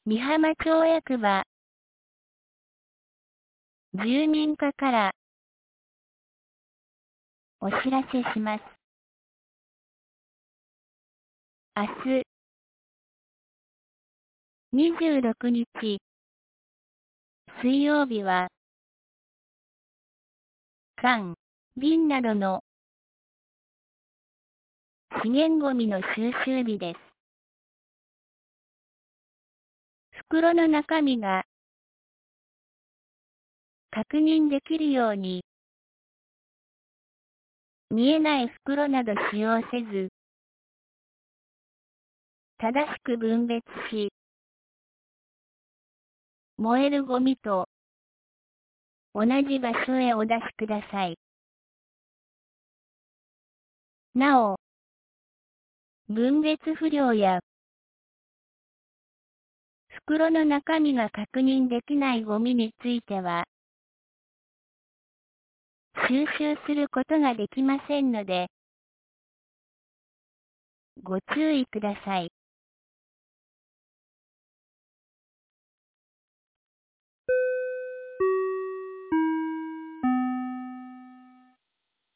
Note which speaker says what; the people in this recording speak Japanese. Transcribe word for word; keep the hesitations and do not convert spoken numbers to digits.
Speaker 1: 美浜町役場住民課からお知らせします。明日にじゅうろくにち水曜日は缶、瓶などの資源ごみの収集日です。袋の中身が確認できるように見えない袋など使用せず、正しく分別し、燃えるゴミと同じ場所へお出しください。なお、分別不良や袋の中身が確認できないゴミについては、収集することができませんので、ご注意ください。